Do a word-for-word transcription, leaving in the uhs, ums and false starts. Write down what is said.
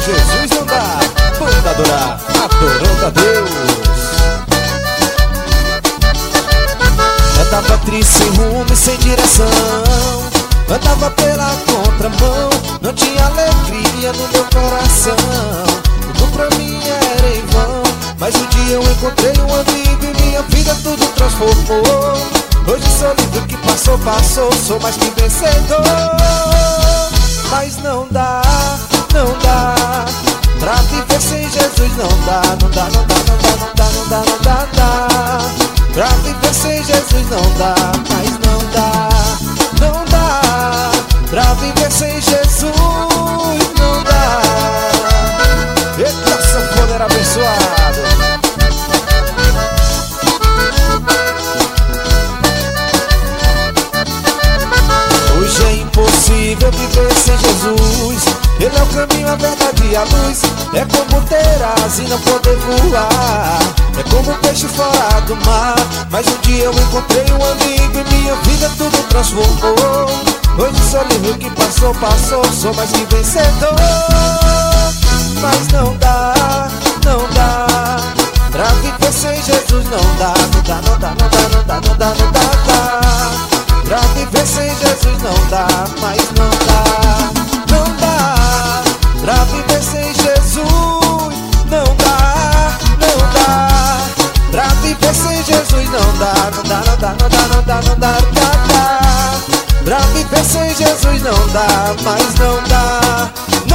Jesus não dá. Banda adorar, adorando a Deus. Andava triste, sem rumo e sem direção. Andava pela contramão, não tinha alegria no meu coração. Tudo pra mim era em vão, mas um dia eu encontrei um amigo e minha vida tudo transformou. Hoje sou livre, o que passou, passou, sou mais que vencedor. Mas não dá, não dá pra viver sem Jesus, não dá, não dá, não dá, não dá, não dá, não dá, não dá, não dá. Pra viver sem Jesus não dá, mas não dá, não dá. Pra viver sem Jesus não dá. Eita, sanfoneiro abençoado. Hoje é impossível viver sem Jesus. Ele é o caminho, a verdade e a luz. É como ter asa e não poder voar. É como um peixe fora do mar. Mas um dia eu encontrei um amigo e minha vida tudo transformou. Hoje sou livre, o que passou, passou, sou mais que vencedor. Mas não dá, não dá. Pra viver sem Jesus não dá. Não dá, não dá, não dá, não dá, não dá, não dá, dá. Pra viver sem Jesus não dá, mas não dá, não dá. Pra viver sem Jesus não dá, não dá. Pra viver sem Jesus não dá, não dá, não dá, não dá, não dá, não dá, não dá, dá. Pra viver sem Jesus não dá, mas não dá,